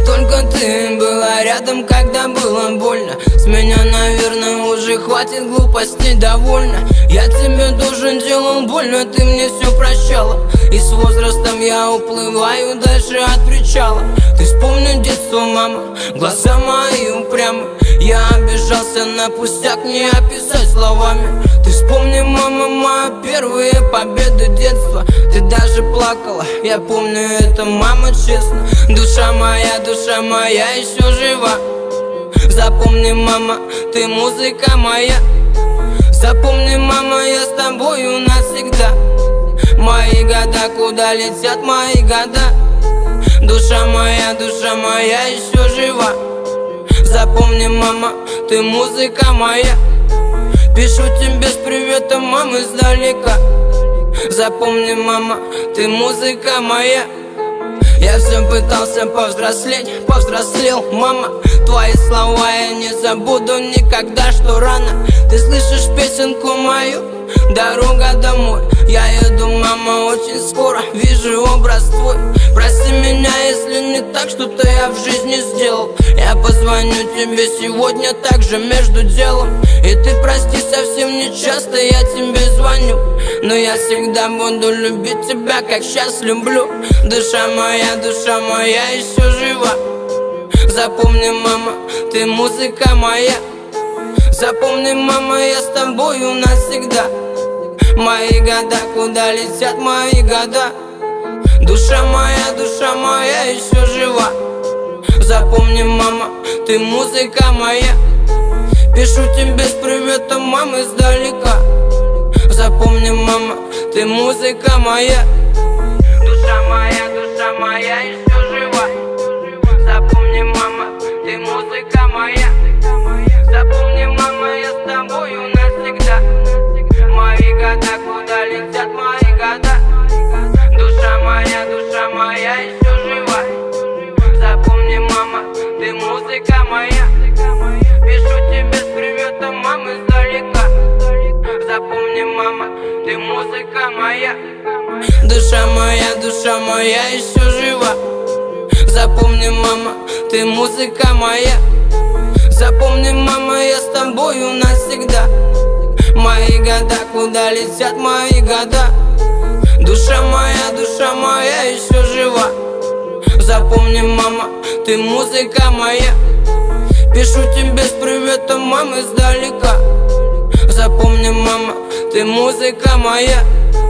только ты была рядом, когда было больно. С меня, наверное, уже хватит глупостей, довольно. Я тебе тоже делал больно, ты мне все прощала. И с возрастом я уплываю дальше от причала. Ты вспомни детство, мама, глаза мои упрямы. Я обижался на пустяк, не описать словами. Ты вспомни, мама, мои первые победы детства. Ты даже плакала, я помню это, мама, честно. Душа моя еще жива. Запомни, мама, ты музыка моя. Запомни, мама, я с тобою навсегда. Мои года, куда летят мои года. Душа моя еще жива. Запомни, мама, ты музыка моя. Пишу тебе с приветом, мама, издалека. Запомни, мама, ты музыка моя. Я все пытался повзрослеть, повзрослел, мама. Твои слова я не забуду никогда, что рано. Ты слышишь песенку мою, дорога домой. Я еду, мама, очень скоро, вижу образ твой. Прости меня, если не так, что-то я в жизни сделал. Я позвоню тебе сегодня также между делом. И ты прости, совсем не часто я тебе звоню. Но я всегда буду любить тебя, как сейчас люблю. Душа моя еще жива. Запомни, мама, ты музыка моя. Запомни, мама, я с тобою навсегда. Мои года, куда летят мои года. Душа моя еще жива. Запомни, мама, ты музыка моя. Пишу тебе с приветом, мама, издалека. Запомни, мама, ты музыка моя. Душа моя еще жива. Запомни, мама, ты музыка моя. Запомни, мама, я с тобою навсегда. Мои года, куда летят мои года. Душа моя еще жива. Запомни, мама, ты музыка моя. Пишу тебе с приветом, мама, издалека. Запомни, мама, ты музыка моя. Душа моя еще жива. Запомни, мама, ты музыка моя. Запомни, мама, я с тобою навсегда. Мои года, куда летят мои года. Душа моя еще жива. Запомни, мама, ты музыка моя. Пишу тебе с приветом, мама, издалека. Запомни, мама, ты музыка моя.